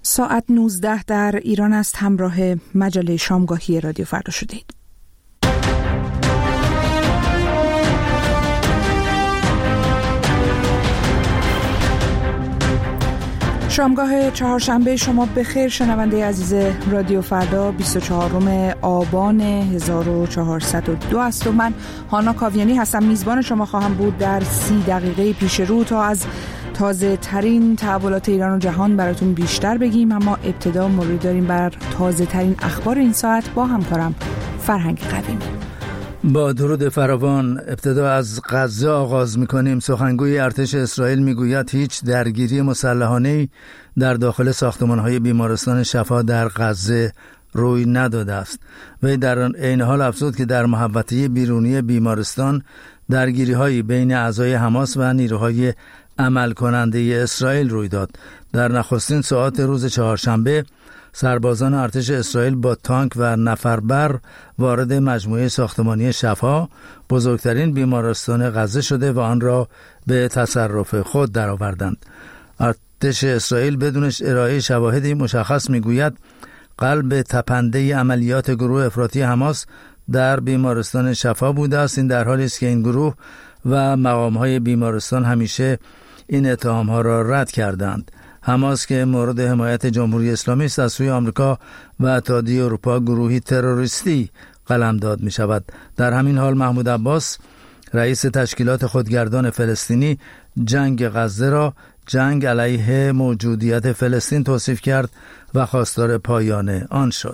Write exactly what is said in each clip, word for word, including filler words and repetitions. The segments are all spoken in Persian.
ساعت نوزده در ایران است. همراه مجله شامگاهی رادیو فردا شدید. شامگاه چهارشنبه شما بخیر شنونده عزیز رادیو فردا. بیست و چهارم آبان هزار و چهارصد و دو است و من هانا کاویانی هستم. میزبان شما خواهم بود در سی دقیقه پیش رو تا از تازه ترین تحولات ایران و جهان براتون بیشتر بگیم. اما ابتدا مروری داریم بر تازه ترین اخبار این ساعت با همکارم فرهنگ قویمی. با درود فراوان ابتدا از غزه آغاز می‌کنیم. سخنگوی ارتش اسرائیل میگوید هیچ درگیری مسلحانه‌ای در داخل ساختمان‌های بیمارستان شفا در غزه روی نداده است. وی در این حال افزود که در محوطه بیرونی بیمارستان درگیری‌هایی بین اعضای حماس و نیروهای عمل کننده اسرائیل روی داد. در نخستین ساعات روز چهارشنبه سربازان ارتش اسرائیل با تانک و نفربر وارد مجموعه ساختمانی شفا، بزرگترین بیمارستان غزه شده و آن را به تصرف خود درآوردند. ارتش اسرائیل بدون ارائه شواهدی مشخص میگوید قلب تپنده عملیات گروه افراطی حماس در بیمارستان شفا بوده است. این در حالی است که این گروه و مقام‌های بیمارستان همیشه این اتهام‌ها را رد کردند. حماس که مورد حمایت جمهوری اسلامی است از سوی آمریکا و اتحادیه اروپا گروهی تروریستی قلمداد می شود. در همین حال محمود عباس رئیس تشکیلات خودگردان فلسطینی جنگ غزه را جنگ علیه موجودیت فلسطین توصیف کرد و خواستار پایان آن شد.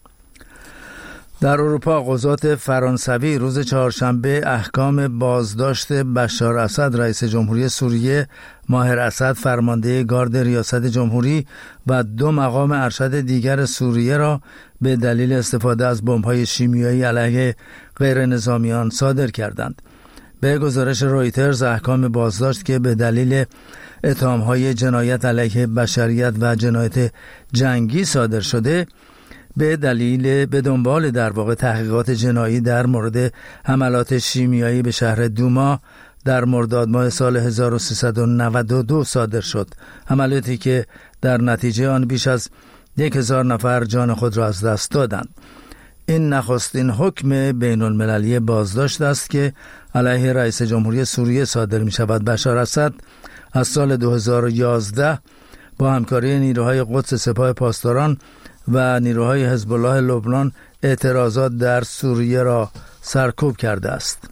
در اروپا قضات فرانسوی روز چهارشنبه احکام بازداشت بشار اسد رئیس جمهوری سوریه، ماهر اسد فرمانده گارد ریاست جمهوری و دو مقام ارشد دیگر سوریه را به دلیل استفاده از بمب‌های شیمیایی علیه غیر نظامیان صادر کردند. به گزارش رویترز احکام بازداشت که به دلیل اتهام‌های جنایت علیه بشریت و جنایت جنگی صادر شده به دلیل به دنبال در واقع تحقیقات جنایی در مورد حملات شیمیایی به شهر دوما در مرداد ماه سال هزار و سیصد و نود و دو صادر شد. حملاتی که در نتیجه آن بیش از یک هزار نفر جان خود را از دست دادند. این نخستین حکم بین المللی بازداشت است که علیه رئیس جمهوری سوریه صادر می شود. بشار اسد از سال دو هزار و یازده با همکاری نیروهای قدس سپاه پاسداران و نیروهای حزب الله لبنان اعتراضات در سوریه را سرکوب کرده است.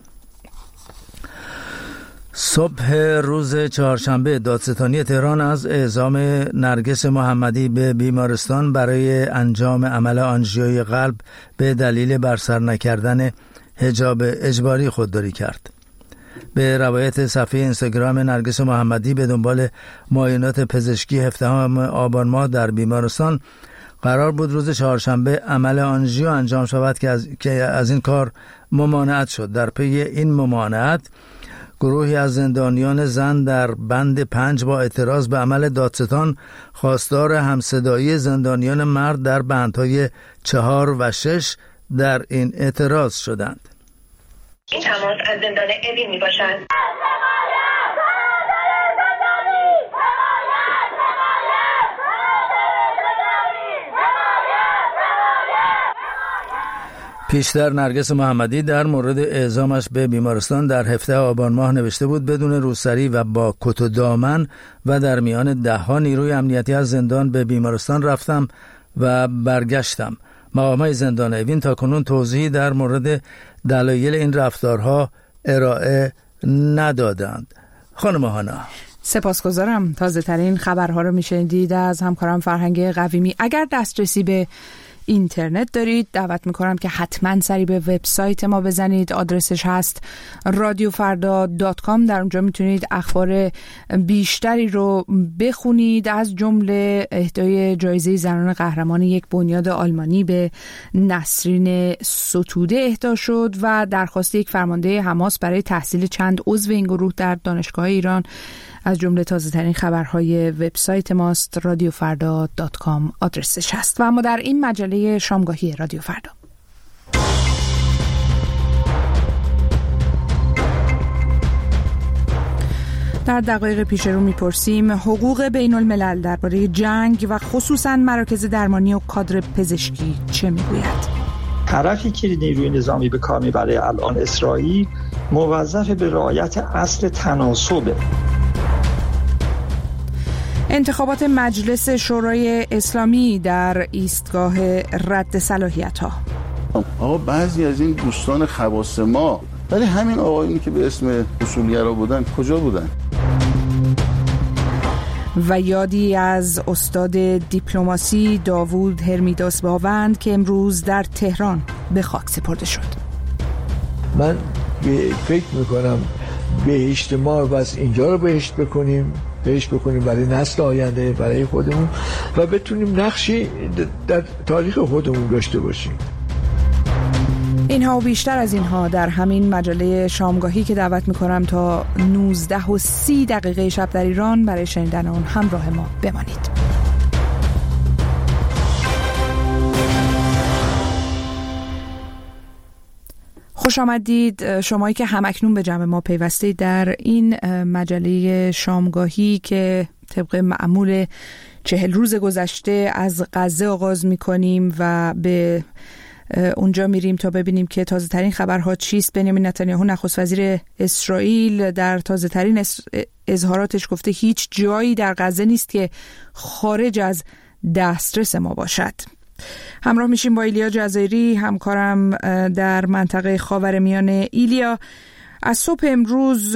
صبح روز چهارشنبه دادستانی تهران از اعزام نرگس محمدی به بیمارستان برای انجام عمل آنژیوی قلب به دلیل برسر نکردن حجاب اجباری خودداری کرد. به روایت صفحه اینستاگرام نرگس محمدی به دنبال معاینات پزشکی هفدهم آبان ماه در بیمارستان قرار بود روز چهارشنبه عمل آنژیو انجام شود که از, که از این کار ممانعت شد. در پی این ممانعت گروهی از زندانیان زن در بند پنج با اعتراض به عمل دادستان خواستار همصدایی زندانیان مرد در بندهای چهار و شش در این اعتراض شدند. این تماس از زندان اوین می باشد. پیشتر نرگس محمدی در مورد اعزامش به بیمارستان در هفده آبان ماه نوشته بود بدون روسری و با کت و دامن و در میان ده ها نیروی امنیتی از زندان به بیمارستان رفتم و برگشتم. مقامات زندان اوین تاکنون توضیحی در مورد دلایل این رفتارها ارائه ندادند. خانم هانا سپاسگزارم. تازه ترین خبرها رو میشنیدید از همکارم فرهنگ قویمی. اگر دسترسی به اینترنت دارید دعوت میکنم که حتما سری به وبسایت ما بزنید. آدرسش هست رادیو فردا دات کام. در اونجا میتونید اخبار بیشتری رو بخونید، از جمله اهدای جایزه زنان قهرمان یک بنیاد آلمانی به نسرین ستوده اهدا شد و درخواست یک فرمانده حماس برای تحصیل چند عضو این گروه در دانشگاه ایران از جمله تازه ترین خبرهای وبسایت ماست. رادیو فردا دات کام آدرسش هست. و اما در این مجله شامگاهی رادیو فردا در دقایق پیش رو میپرسیم حقوق بین الملل درباره جنگ و خصوصاً مراکز درمانی و کادر پزشکی چه میگوید؟ طرفی که نیروی نظامی به کار میبره الان اسرائیل موظف به رعایت اصل تناسبه. انتخابات مجلس شورای اسلامی در ایستگاه رد صلاحیت‌ها. آقا بعضی از این دوستان خواص ما، ولی همین آقایونی که به اسم اصولگرا بودن کجا بودن؟ و یادی از استاد دیپلماسی داوود هرمیداس باوند که امروز در تهران به خاک سپرده شد. من فکر میکنم بهشت ما بس اینجا رو بهشت بکنیم، بهشت بکنیم برای نسل آینده، برای خودمون و بتونیم نقشی در تاریخ خودمون داشته باشیم. اینها و بیشتر از اینها در همین مجله شامگاهی که دعوت میکنم تا نوزده و سی دقیقه شب در ایران برای شنیدن آن همراه ما بمانید. خوش آمدید شمایی که همکنون به جمع ما پیوسته در این مجله شامگاهی که طبق معمول چهل روز گذشته از غزه آغاز میکنیم و به اونجا میریم تا ببینیم که تازه ترین خبرها چیست. بنیامین نتانیاهو نخست وزیر اسرائیل در تازه ترین اظهاراتش گفته هیچ جایی در غزه نیست که خارج از دسترس ما باشد. همراه میشیم با ایلیا جزایری، همکارم در منطقه خاورمیانه. ایلیا، از صبح امروز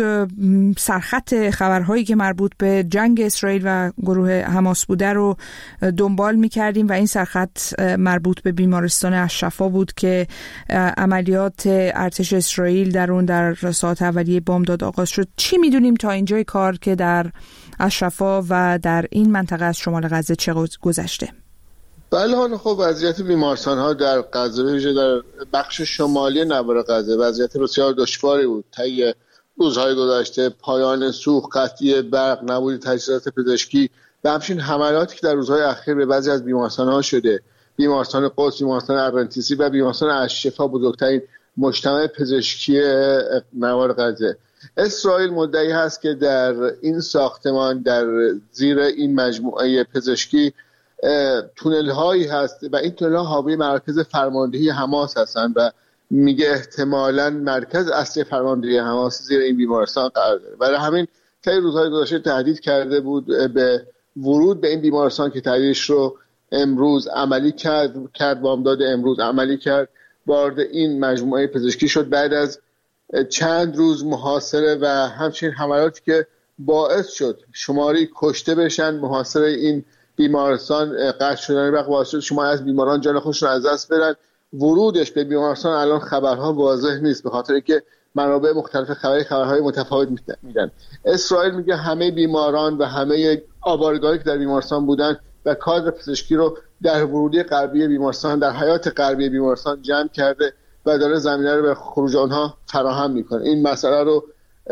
سرخط خبرهایی که مربوط به جنگ اسرائیل و گروه حماس بوده رو دنبال می‌کردیم و این سرخط مربوط به بیمارستان الشفا بود که عملیات ارتش اسرائیل در اون در ساعت اولیه بامداد آغاز شد. چی می‌دونیم تا اینجای کار که در الشفا و در این منطقه از شمال غزه چه گذشته؟ بله، حالا خب وضعیت بیمارستان‌ها در غزه، ویژه در بخش شمالی نوار غزه، وضعیت بسیار دشواری بود. طی روزهای گذشته پایان سوخت، قطعی برق، نبود تجهیزات پزشکی و همچنین حملاتی که در روزهای اخیر به بعضی از بیمارستان‌ها شده، بیمارستان قدس، بیمارستان ارنتیسی و بیمارستان الشفا، بزرگترین مجتمع پزشکی نوار غزه. اسرائیل مدعی هست که در این ساختمان، در زیر این مجموعه پزشکی تونل هایی هست و این تونل ها حاوی مرکز فرماندهی حماس هستند و میگه احتمالاً مرکز اصلی فرماندهی حماس زیر این بیمارستان قرار داره. برای همین طی روزهای گذشته تهدید کرده بود به ورود به این بیمارستان که تهدیدش رو امروز عملی کرد کرد بامداد امروز عملی کرد. وارد این مجموعه پزشکی شد بعد از چند روز محاصره و همچنین حملاتی که باعث شد شماری کشته بشن. محاصره این بیمارستان قطع شدن برق باعث شد شما از بیماران جان خودشون از دست بدن. ورودش به بیمارستان الان خبرها واضح نیست به خاطر اینکه منابع مختلف خبری خبرهای متفاوت میدن. اسرائیل میگه همه بیماران و همه آوارگاهایی که در بیمارستان بودن و کادر پزشکی رو در ورودی غربی بیمارستان، در حیات غربی بیمارستان جمع کرده و داره زمینه رو به خروج آنها فراهم میکنه. این مسئله رو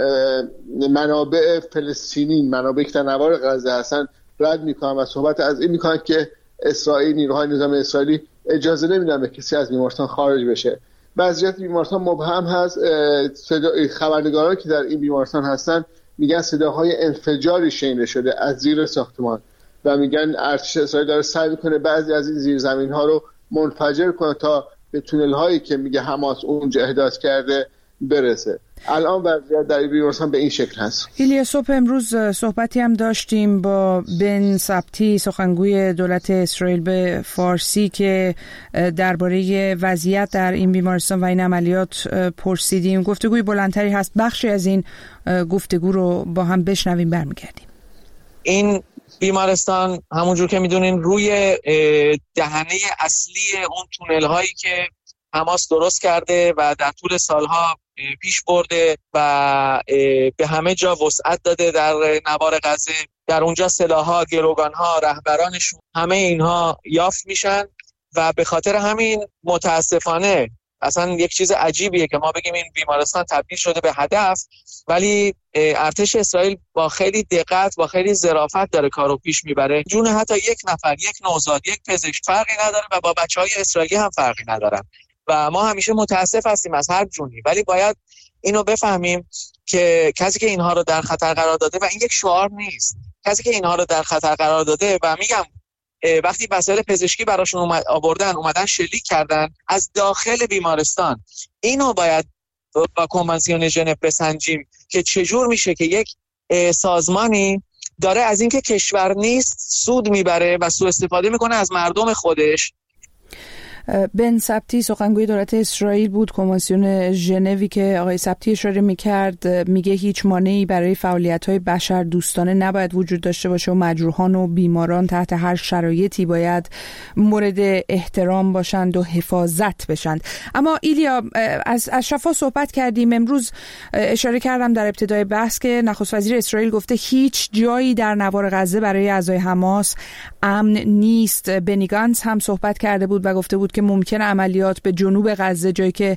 منابع فلسطینی، منابعی که در نوار غزه هستن رد میکنن و صحبت از این میکنن که اسرائیل، نیروهای نظامی اسرائیلی اجازه نمیدن به کسی از بیمارستان خارج بشه. وضعیت بیمارستان مبهم هست. خبرنگارانی که در این بیمارستان هستن میگن صداهای انفجاری شنیده شده از زیر ساختمان و میگن ارتش اسرائیل داره سعی میکنه بعضی از این زیرزمین ها رو منفجر کنه تا به تونل هایی که میگه حماس اونجا احداث کرده برسه. الان وضعیت در بیمارستان به این شکل هست. ایلیا، صبح امروز صحبتی هم داشتیم با بن سبتی، سخنگوی دولت اسرائیل به فارسی، که درباره وضعیت در این بیمارستان و این عملیات پرسیدیم. گفتگوی بلندتری هست، بخشی از این گفتگو رو با هم بشنویم برمیگردیم. این بیمارستان همونجور که میدونین روی دهنه اصلی اون تونل هایی که حماس درست کرده و در طول سالها پیش برده و به همه جا وسعت داده در نوار غزه. در اونجا سلاح‌ها، گروگان‌ها، رهبرانشون، همه اینها یافت میشن و به خاطر همین متاسفانه اصلا یک چیز عجیبیه که ما بگیم این بیمارستان تبدیل شده به هدف، ولی ارتش اسرائیل با خیلی دقت، با خیلی ظرافت داره کارو پیش میبره. جون حتی یک نفر، یک نوزاد، یک پزشک فرقی نداره و با بچهای اسرائیلی هم فرقی ندارن و ما همیشه متاسف هستیم از هر جونی، ولی باید اینو بفهمیم که کسی که اینها رو در خطر قرار داده، و این یک شعار نیست، کسی که اینها رو در خطر قرار داده و میگم وقتی وسایل پزشکی براشون اومد آوردن اومدن شلیک کردن از داخل بیمارستان، اینو باید با کنوانسیون ژنو بسنجیم که چجور میشه که یک سازمانی داره از اینکه کشور نیست سود میبره و سوء استفاده میکنه از مردم خودش. بن سبتی سخنگوی دولت اسرائیل بود. کنوانسیون ژنوی که آقای سبتی اشاره میکرد میگه هیچ مانعی برای فعالیت‌های بشر دوستانه نباید وجود داشته باشه و مجروحان و بیماران تحت هر شرایطی باید مورد احترام باشند و حفاظت بشند. اما ایلیا، از از شفا صحبت کردیم. امروز اشاره کردم در ابتدای بحث که نخست وزیر اسرائیل گفته هیچ جایی در نوار غزه برای اعضای حماس امن نیست. بنی گانتز هم صحبت کرده بود و گفته بود که ممکن عملیات به جنوب غزه، جایی که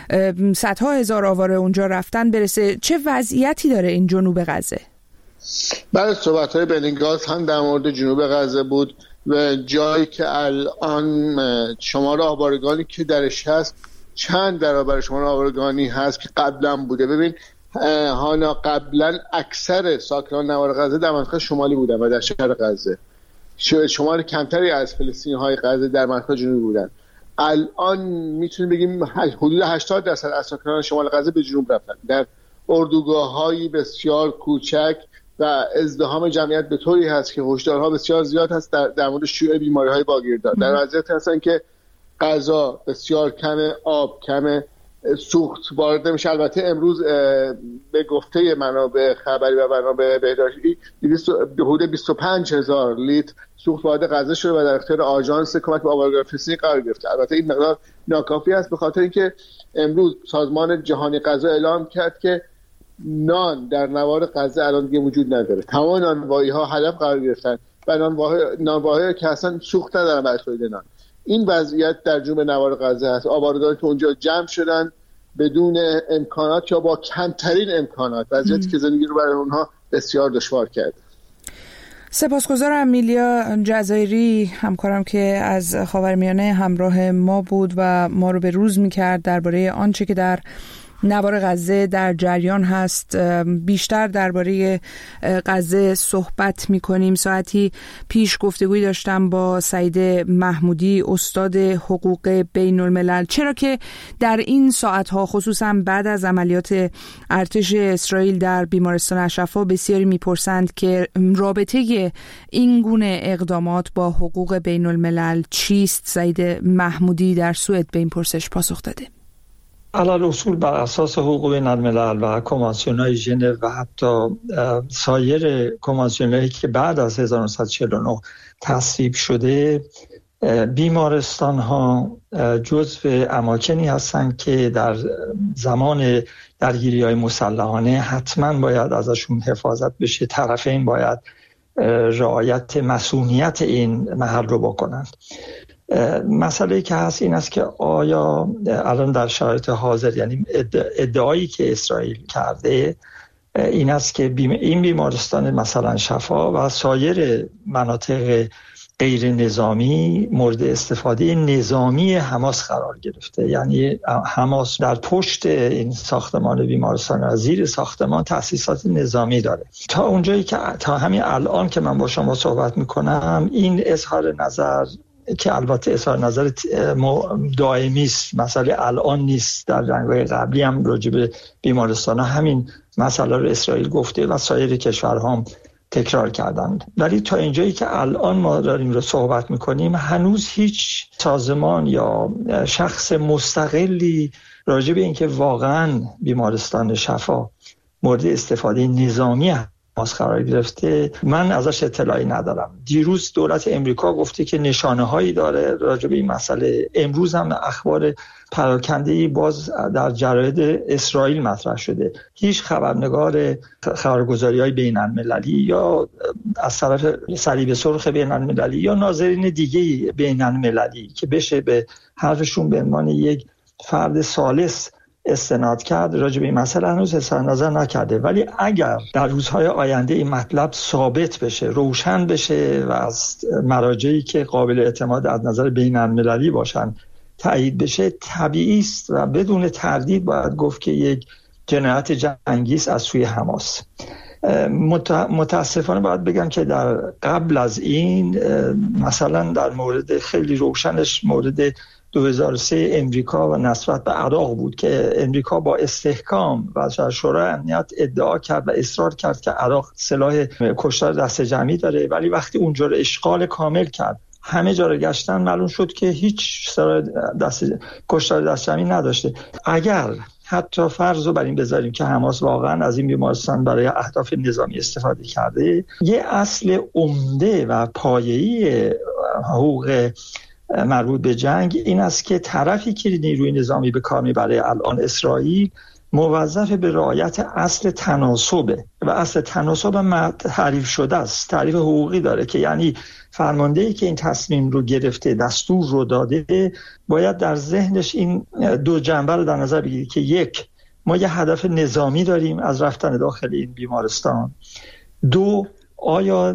صدها هزار آواره اونجا رفتن، برسه. چه وضعیتی داره این جنوب غزه؟ بعد صحبت‌های بنی گانتز هم در مورد جنوب غزه بود و جایی که الان شمار آوارگانی که درش هست چند برابر شمار آوارگانی هست که قبلا بوده. ببین هانا، قبلا اکثر ساکنان نوار غزه در منطقه شمالی بودن و در شهر غزه، شمار کمتری از فلسطینی‌های غزه در منطقه جنوبی بودن. الان میتونیم بگیم حدود هشتاد درصد از ساکنان شمال غزه به جنوب رفتن، در اردوگاه‌های بسیار کوچک و ازدحام جمعیت به طوری هست که هشدارها بسیار زیاد هست در, در مورد شیوع بیماری‌های واگیردار. در وضعیت هستن که غذا بسیار کمه، آب کمه، سوخت وارد نمیشه. البته امروز به گفته منابع خبری و منابع بهداشتی حدود بیست و پنج هزار لیتر سوخت وارد غزه شده و در اختیار آژانس کمک به آوارگان فلسطینی قرار گرفته. البته این مقدار ناکافی است، به خاطر اینکه امروز سازمان جهانی غذا اعلام کرد که نان در نوار غزه الان دیگه وجود نداره. تمام نانوایی‌ها هدف قرار گرفتن و نانوایی که اصلا سوخت ندارن برای تولید نان. این وضعیت در جنوب نوار غزه هست. آوارگانی که اونجا جمع شدن بدون امکانات یا با کمترین امکانات، وضعیتی که زندگی رو برای اونها بسیار دشوار کرد. سپاسگزارم. میلیا جزایری همکارم که از خاورمیانه همراه ما بود و ما رو به روز می‌کرد درباره آنچه که در نوار غزه در جریان هست. بیشتر درباره غزه صحبت می‌کنیم. ساعتی پیش گفتگوی داشتم با سعید محمودی، استاد حقوق بین الملل، چرا که در این ساعت‌ها خصوصا بعد از عملیات ارتش اسرائیل در بیمارستان اشرفا بسیاری می‌پرسند که رابطه این گونه اقدامات با حقوق بین الملل چیست. سعید محمودی در سوئد به این پرسش پاسخ داده. علل اصول بر اساس حقوق بین الملل و کنوانسیون‌های ژنو و حتی سایر کنوانسیون‌هایی که بعد از هزار و نهصد و چهل و نه تصویب شده، بیمارستان‌ها جزو اماکنی هستند که در زمان درگیری‌های مسلحانه حتما باید ازشون حفاظت بشه. طرفین باید رعایت مسئولیت این محل رو بکنند. مسئله که هست این است که آیا الان در شرایط حاضر، یعنی ادعایی که اسرائیل کرده این است که این بیمارستان مثلا شفا و سایر مناطق غیر نظامی مورد استفاده نظامی حماس قرار گرفته، یعنی حماس در پشت این ساختمان بیمارستان و زیر ساختمان تأسیسات نظامی داره. تا اونجایی که تا همین الان که من با شما صحبت میکنم این اظهار نظر که البته اظهار نظر دائمی است، مسئله الان نیست، در جنگ‌های قبلی هم راجع به بیمارستان‌ها همین مسئله رو اسرائیل گفته و سایر کشورها هم تکرار کردند. ولی تا اینجایی که الان ما داریم رو صحبت می‌کنیم هنوز هیچ سازمان یا شخص مستقلی راجع به اینکه واقعاً بیمارستان شفا مورد استفاده نظامی حماس قرار گرفته من ازش اطلاعی ندارم. دیروز دولت امریکا گفته که نشانه هایی داره راجع به این مسئله. امروز هم اخبار پراکنده‌ای باز در جراید اسرائیل مطرح شده. هیچ خبرنگار خبرگزاری‌های بین‌المللی یا از طرف صلیب سرخ بین‌المللی یا ناظرین دیگه بین‌المللی که بشه به حرفشون به عنوان یک فرد ثالث استناد کرد راجع به این مسئله هنوز اظهار نظر نکرده. ولی اگر در روزهای آینده این مطلب ثابت بشه، روشن بشه و از مراجعی که قابل اعتماد از نظر بین المللی باشن تایید بشه طبیعی است و بدون تردید باید گفت که یک جنایت جنگی است از سوی حماس. متاسفانه باید بگم که در قبل از این مثلا در مورد خیلی روشنش مورد دو هزار و سه امریکا و نصرت به عراق بود که امریکا با استحکام و شورای امنیت ادعا کرد و اصرار کرد که عراق سلاح کشتار دست جمعی داره، ولی وقتی اونجا رو اشغال کامل کرد همه جا رو گشتن معلوم شد که هیچ سلاح دست کشتار دست جمعی نداشته. اگر حتی فرض رو بر این بذاریم که حماس واقعا از این بیمارستان برای اهداف نظامی استفاده کرده، یه اصل عمده و پایه‌ای حقوق مربوط به جنگ این است که طرفی که نیروی نظامی به کار میبره، الان اسرائیل، موظف به رعایت اصل تناسبه و اصل تناسب تعریف شده است، تعریف حقوقی داره که یعنی فرماندهی که این تصمیم رو گرفته، دستور رو داده، باید در ذهنش این دو جنبه رو در نظر بگیرید که یک، ما یه هدف نظامی داریم از رفتن داخل این بیمارستان، دو، آیا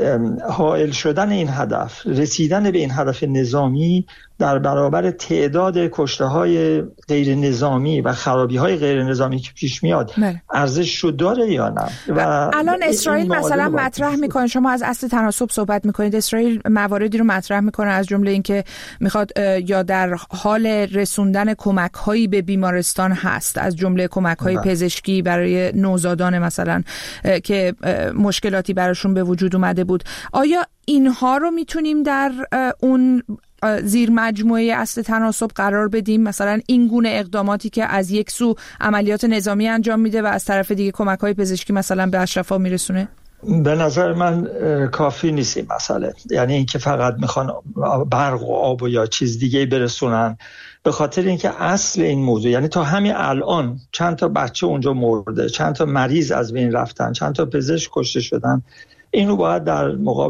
حائل شدن این هدف، رسیدن به این هدف نظامی در برابر تعداد کشته‌های غیر نظامی و خرابی‌های غیر نظامی که پیش میاد ارزش رو داره یا نه. و الان اسرائیل مثلا مطرح میکنه، شما از اصل تناسب صحبت میکنید، اسرائیل مواردی رو مطرح میکنه از جمله اینکه میخواد یا در حال رسوندن کمک‌هایی به بیمارستان هست، از جمله کمک‌های پزشکی برای نوزادان مثلا که مشکلاتی براشون به وجود اومده بود. آیا اینها رو میتونیم در اون زیر مجموعه اصل تناسب قرار بدیم؟ مثلا این گونه اقداماتی که از یک سو عملیات نظامی انجام میده و از طرف دیگه کمک‌های پزشکی مثلا به اشرفا میرسونه؟ به نظر من کافی نیست این مسئله، یعنی اینکه فقط میخوان برق و آب و یا چیز دیگه برسونن، به خاطر اینکه اصل این موضوع، یعنی تا همین الان چند تا بچه اونجا مرده، چند تا مریض از بین رفتن، چند تا پزشک کشته شدن، این رو باید در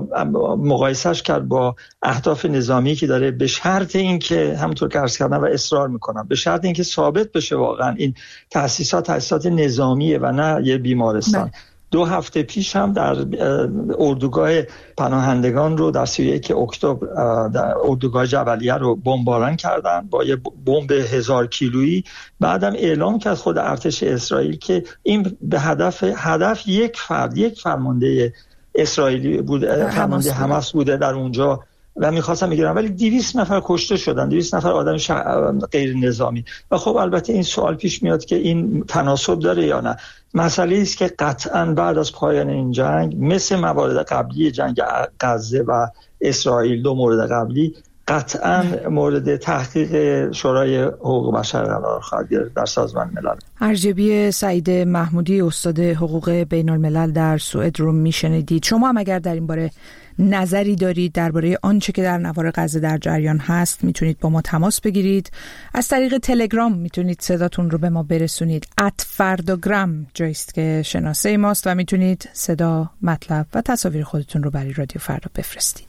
مقایسهش کرد با اهداف نظامی که داره، به شرط اینکه همونطور که عرض کردم و اصرار میکنم، به شرط اینکه ثابت بشه واقعا این تأسیسات تأسیسات نظامیه و نه یه بیمارستان. دو هفته پیش هم در اردوگاه پناهندگان رو در سی و یک اکتبر در اردوگاه جبلیه رو بمباران کردن با یه بمب هزار کیلویی. بعدم اعلام کرد خود ارتش اسرائیل که این به هدف هدف یک فرد، یک فرمانده اسرائیلی بود، فرمانده حماس بوده در اونجا و می‌خواستن بگیرن، ولی دویست نفر کشته شدن، دویست نفر آدم شع... غیر نظامی. و خب البته این سوال پیش میاد که این تناسب داره یا نه. مسئله است که قطعاً بعد از پایان این جنگ، مثل موارد قبلی جنگ غزه و اسرائیل، دو مورد قبلی قطعاً مورد تحقیق شورای حقوق بشر قرار خواهد گرفت در سازمان ملل. ارجبی سعید محمودی، استاد حقوق بین الملل در سوئد رو میشنیدید. شما هم اگر در این باره نظری دارید درباره آنچه که در نوار غزه در جریان هست، میتونید با ما تماس بگیرید. از طریق تلگرام میتونید صداتون رو به ما برسونید. ات فرداگرام جاییست که شناسه ماست و میتونید صدا، مطلب و تصاویر خودتون رو برای رادیو فردا بفرستید.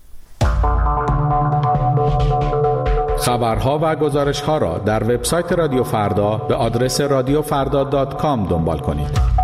خبرها و گزارش‌ها را در وبسایت رادیو فردا به آدرس رادیو فردا دات کام دنبال کنید.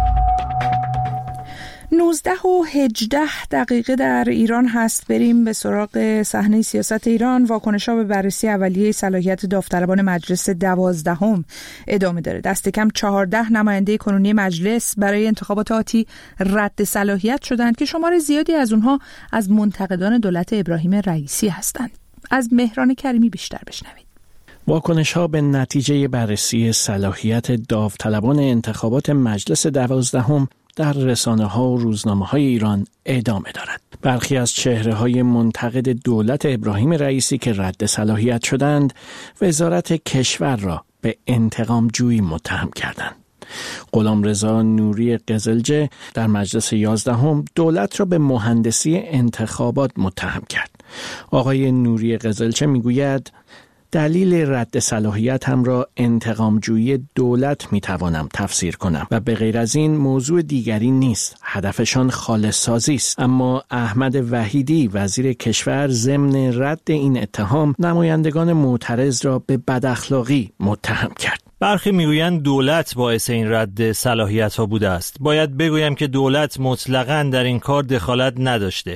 نوزده و هجده دقیقه در ایران هست. بریم به سراغ صحنه سیاست ایران. واکنش‌ها به بررسی اولیه صلاحیت داوطلبان مجلس دوازدهم ادامه داره. دست کم چهارده نماینده کنونی مجلس برای انتخابات آتی رد صلاحیت شدند که شمار زیادی از اونها از منتقدان دولت ابراهیم رئیسی هستند. از مهران کریمی بیشتر بشنوید. واکنش‌ها به نتیجه بررسی صلاحیت داوطلبان انتخابات مجلس دوازدهم در رسانه‌ها و روزنامه‌های ایران ادامه دارد. برخی از چهره‌های منتقد دولت ابراهیم رئیسی که رد صلاحیت شدند، وزارت کشور را به انتقام جویی متهم کردند. غلامرضا نوری قزلجه در مجلس یازدهم دولت را به مهندسی انتخابات متهم کرد. آقای نوری قزلجه میگوید دلیل رد صلاحیت هم را انتقامجویی دولت میتوانم تفسیر کنم و به غیر از این موضوع دیگری نیست. هدفشان خالص سازی است. اما احمد وحیدی وزیر کشور ضمن رد این اتهام نمایندگان معترض را به بداخلاقی متهم کرد. برخی میگویند دولت باعث این رد صلاحیت ها بوده است. باید بگویم که دولت مطلقاً در این کار دخالت نداشته.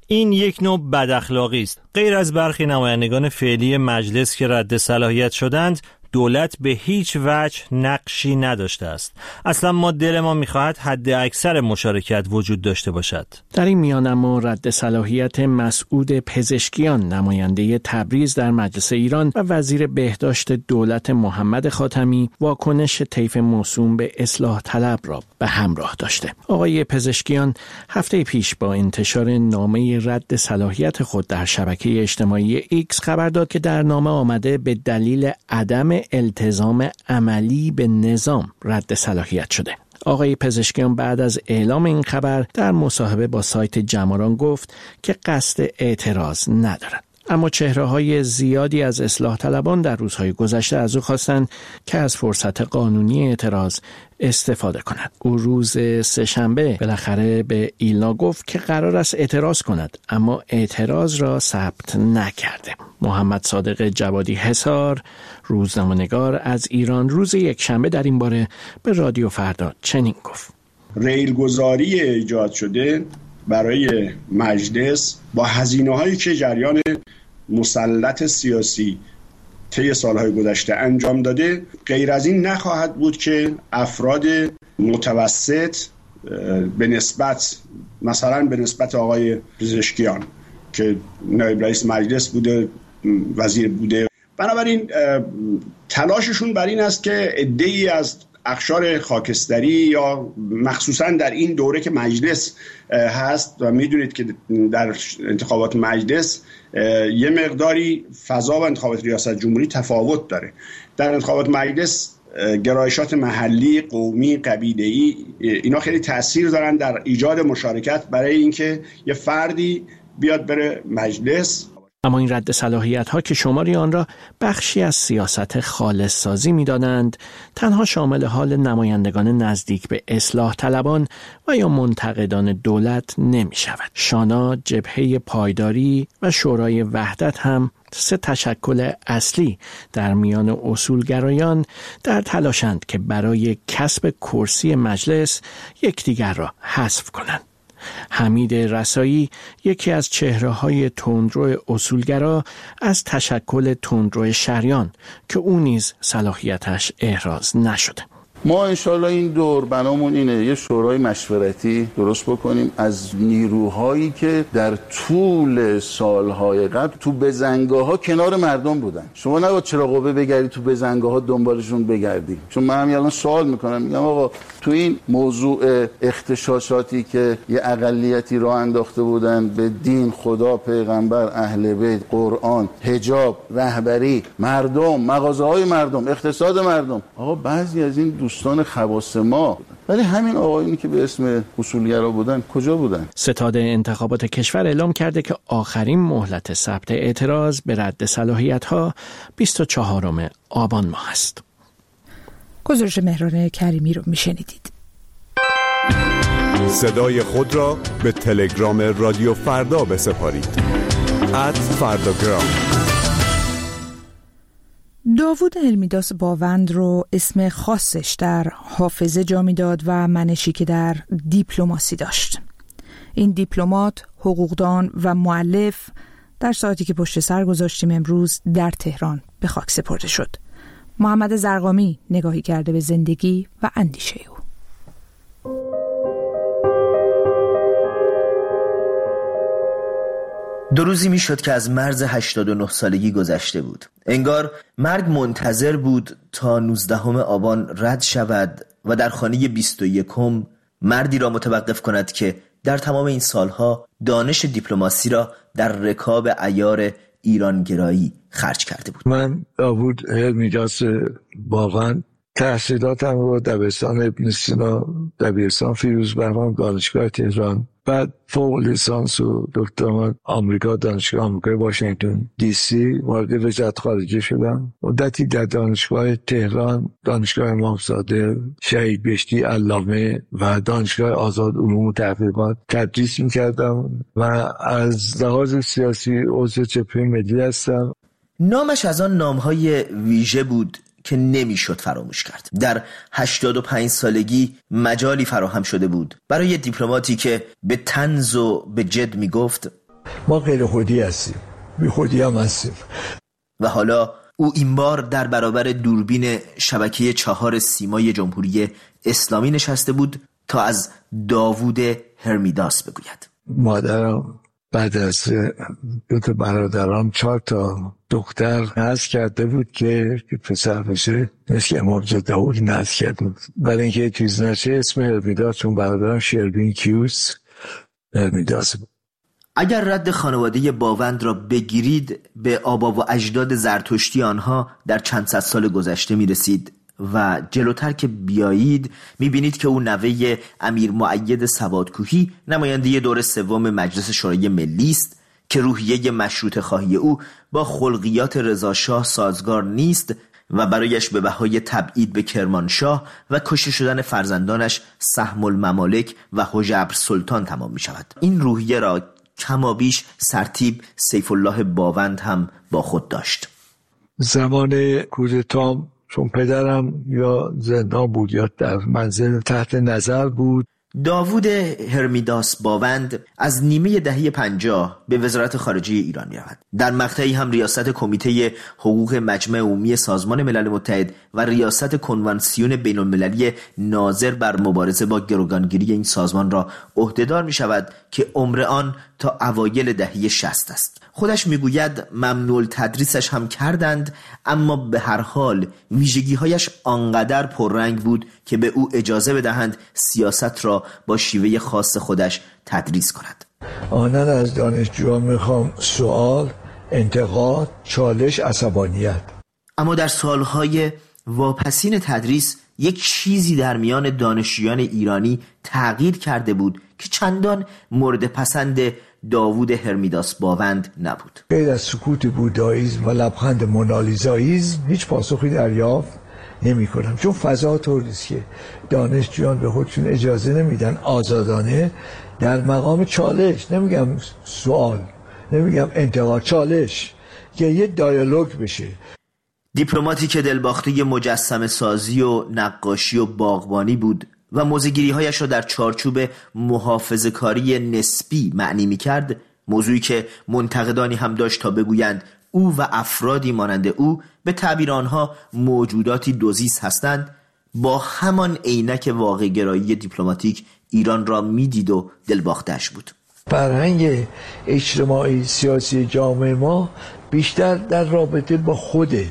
این یک نوع بداخلاقی است. غیر از برخی نمایندگان فعلی مجلس که رد صلاحیت شدند، دولت به هیچ وجه نقشی نداشته است. اصلا ما دل ما میخواهد حد اکثر مشارکت وجود داشته باشد. در این میان اما رد صلاحیت مسعود پزشکیان، نماینده تبریز در مجلس ایران و وزیر بهداشت دولت محمد خاتمی، واکنش طیف موسوم به اصلاح طلب را به همراه داشته. آقای پزشکیان هفته پیش با انتشار نامه رد صلاحیت خود در شبکه اجتماعی ایکس خبر داد که در نامه آمده به دلیل عدم التزام عملی به نظام رد صلاحیت شده. آقای پزشکیان بعد از اعلام این خبر در مصاحبه با سایت جماران گفت که قصد اعتراض ندارد. اما چهره‌های زیادی از اصلاح طلبان در روزهای گذشته از او خواستند که از فرصت قانونی اعتراض استفاده کند. او روز سه‌شنبه بالاخره به ایلنا گفت که قرار است اعتراض کند، اما اعتراض را ثبت نکرده. محمد صادق جوادی حصار، روزنامه‌نگار از ایران، روز یکشنبه در این باره به رادیو فردا چنین گفت: ریلگذاری ایجاد شده برای مجلس با هزینه‌هایی که جریان مسلط سیاسی طی سالهای گذشته انجام داده، غیر از این نخواهد بود که افراد متوسط به نسبت مثلا به نسبت آقای پزشکیان که نایب رئیس مجلس بوده، وزیر بوده، بنابراین تلاششون بر این است که عده‌ای از اقشار خاکستری یا مخصوصا در این دوره که مجلس هست و میدونید که در انتخابات مجلس یه مقداری فضا و انتخابات ریاست جمهوری تفاوت داره. در انتخابات مجلس گرایشات محلی، قومی، قبیله‌ای اینا خیلی تأثیر دارن در ایجاد مشارکت برای اینکه یه فردی بیاد بره مجلس. اما این رد صلاحیت ها که شماری آن را بخشی از سیاست خالص سازی می دانند، تنها شامل حال نمایندگان نزدیک به اصلاح طلبان و یا منتقدان دولت نمی شود. شانا، جبهه پایداری و شورای وحدت هم سه تشکل اصلی در میان اصولگرایان در تلاشند که برای کسب کرسی مجلس یکدیگر را حذف کنند. حمید رسایی، یکی از چهره‌های تندرو اصولگرا از تشکل تندرو شریان که او نیز صلاحیتش احراز نشده. ما انشالله این دور بنامون اینه یه شورای مشورتی درست بکنیم از نیروهایی که در طول سالهای قبل تو بزنگاه‌ها کنار مردم بودن. شما نباید چراغ‌قوه بگردی تو بزنگاه‌ها دنبالشون بگردی. چون من همین الان سوال میکنم، میگم آقا تو این موضوع اغتشاشاتی که یه اقلیتی راه انداخته بودن به دین، خدا، پیغمبر، اهل بیت، قرآن، حجاب، رهبری، مردم، مغازه‌های مردم، اقتصاد مردم، آقا بعضی از این دوستان خواص ما، ولی همین آقایونی که به اسم اصولگرا بودن کجا بودن؟ ستاد انتخابات کشور اعلام کرده که آخرین مهلت ثبت اعتراض به رد صلاحیت‌ها بیست و چهارم آبان ماه است. گزارش مهران کریمی رو میشنیدید. صدای خود را به تلگرام رادیو فردا بسپارید. ات فرداگرام. داوود علمیداس باوند رو اسم خاصش در حافظه جا میداد و منشی که در دیپلماسی داشت. این دیپلمات، حقوقدان و مؤلف در ساعتی که پشت سر گذاشتیم امروز در تهران به خاک سپرده شد. محمد زرقامی نگاهی کرده به زندگی و اندیشه او. دو روزی می شد که از مرز هشتاد و نه سالگی گذشته بود. انگار مرگ منتظر بود تا نوزدهم آبان رد شود و در خانه بیست و یکم مردی را متوقف کند که در تمام این سالها دانش دیپلماسی را در رکاب عیار ایرانگرایی خرج کرده بود. من داوود علمیداس باوند تحصیلاتم رو دبستان ابن سینا، دبیرستان فیروزبهمان، دانشگاه تهران، بعد فوق لیسانس و دکترا آمریکا، دانشگاه آمریکای واشنگتن دی سی وارد وزارت خارجه شدم. مدتی در دانشگاه تهران، دانشگاه امامزاده، شهید بهشتی علامه و دانشگاه آزاد علوم و تحقیقات تدریس می‌کردم و از لحاظ سیاسی عضو جبهه ملی هستم. نامش از آن نام‌های ویژه بود که نمیشد فراموش کرد. در هشتاد و پنج سالگی مجالی فراهم شده بود برای دیپلماتی که به طنز و به جد میگفت ما غیر خودی هستیم، بی خودی هم هستیم. و حالا او این بار در برابر دوربین شبکه چهار سیمای جمهوری اسلامی نشسته بود تا از داوود هرمیداس بگوید. مادرم بعد از دو تا برادرام چهار تا دختر نذر کرده بود که پسر بشه، مثل امام داوود نذر کرده بود، برای اینکه چیز نشه اسم هرمیداس، چون برادرم شربین کیوس هرمیداس بود. اگر رد خانواده باوند را بگیرید به آبا و اجداد زرتشتی آنها در چند صد سال گذشته می رسید و جلوتر که بیایید می بینید که او نوه امیر مؤید سوادکوهی نماینده دور سوم مجلس شورای ملی است که روحیه مشروطه خواهی او با خلقیات رضاشاه سازگار نیست و برایش به بهای تبعید به کرمانشاه و کشته شدن فرزندانش سهم الممالک و حجبر سلطان تمام می شود. این روحیه را کمابیش سرتیپ سیف الله باوند هم با خود داشت. زمان کودتام چون پدرم یا زندان بود یا در منزل تحت نظر بود. داوود هرمیداس باوند از نیمه دهه پنجاه به وزارت خارجه ایران می رود. در مقطعی هم ریاست کمیته حقوق مجمع عمومی سازمان ملل متحد و ریاست کنوانسیون بین المللی ناظر بر مبارزه با گروگانگیری این سازمان را عهدهدار می شود که عمر آن تا اوایل دهه شصت است. خودش میگوید ممنوع تدریسش هم کردند، اما به هر حال ویژگی‌هایش آنقدر پررنگ بود که به او اجازه بدهند سیاست را با شیوه خاص خودش تدریس کند. آنن از دانشجویان میخوام سوال، انتقاد، چالش، عصبانیت. اما در سالهای واپسین تدریس یک چیزی در میان دانشجویان ایرانی تغییر کرده بود که چندان مورد پسند داوود هرمیداس باوند نبود. غیر از سکوت بوداییسم و لبخند مونالیزاییسم هیچ پاسخی دریافت نمی کنم، چون فضا طوری است که دانشجویان به خودشون اجازه نمیدن آزادانه در مقام چالش، نمیگم سوال، نمیگم انتقاد، چالش، که یه دیالوگ بشه. دیپلماتی که دلباخته مجسمه سازی و نقاشی و باغبانی بود و موزه‌گیری هایش را در چارچوب محافظه‌کاری نسبی معنی می‌کرد، موضوعی که منتقدانی هم داشت تا بگویند او و افرادی مانند او به تعبیر آنها موجوداتی دوزیس هستند، با همان عینک واقع گرایی دیپلماتیک ایران را میدید و دلباخته‌اش بود. فرهنگ اجتماعی سیاسی جامعه ما بیشتر در رابطه با خوده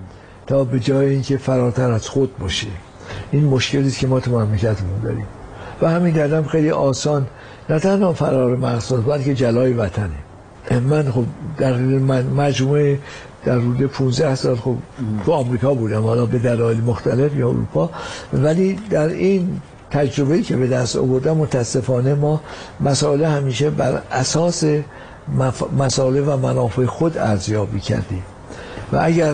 تا به جای اینکه فراتر از خود باشه. این مشکلی است که ما تو مملکتمون داریم و همین دلیل خیلی آسان نه تنها فرار مقصد بلکه جلای وطنه. من خب در مجموعه در حدود پانزده سال خب تو آمریکا بودم، حالا به دلایل مختلف یا اروپا، ولی در این تجربه‌ای که به دست آوردم متاسفانه ما مسائل همیشه بر اساس مف... مسائل و منافع خود ارزیابی کردیم و اگر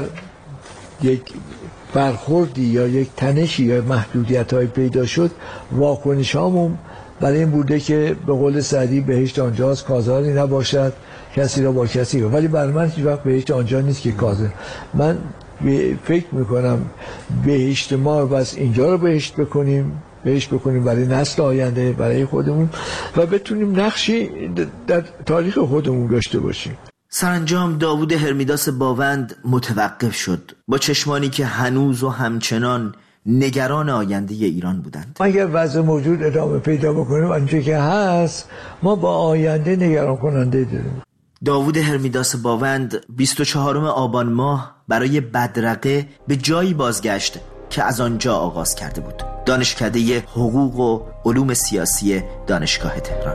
یک برخوردی یا یک تنشی یا محدودیت‌های پیدا شد، واکنش هامون برای این بوده که به قول سعدی بهشت آنجاست کازاری نباشد کسی را با کسی را. ولی برای من هیچ وقت بهشت آنجا نیست که کازر. من فکر میکنم بهشت ما بس اینجا رو بهشت بکنیم، بهشت بکنیم برای نسل آینده، برای خودمون و بتونیم نقشی در تاریخ خودمون داشته باشیم. سرانجام داوود هرمیداس باوند متوقف شد با چشمانی که هنوز و همچنان نگران آینده ایران بودند. اگر وضع موجود ادامه پیدا بکنیم آنچه که هست، ما با آینده نگران کننده داریم. داوود هرمیداس باوند بیست و چهارم آبان ماه برای بدرقه به جایی بازگشت که از آنجا آغاز کرده بود، دانشکده حقوق و علوم سیاسی دانشگاه تهران.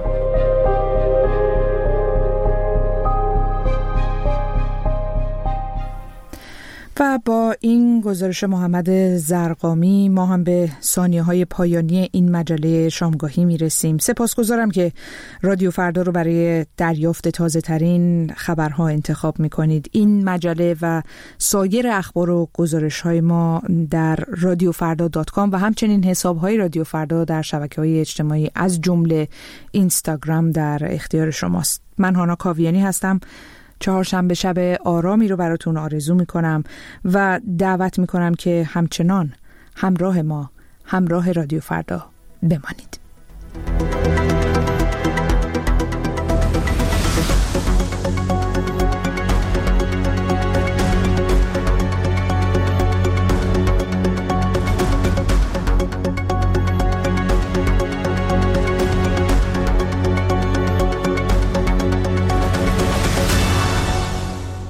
و با این گزارش محمد زرقامی ما هم به ثانیه‌های پایانی این مجله شامگاهی میرسیم. سپاسگزارم که رادیو فردا رو برای دریافت تازه ترین خبرها انتخاب میکنید. این مجله و سایر اخبار و گزارش های ما در رادیو فردا دات کام و همچنین حساب های رادیو فردا در شبکه‌های اجتماعی از جمله اینستاگرام در اختیار شماست. من هانا کاویانی هستم. چهارشنبه شب آرامی رو براتون آرزو میکنم و دعوت میکنم که همچنان همراه ما، همراه رادیو فردا بمانید.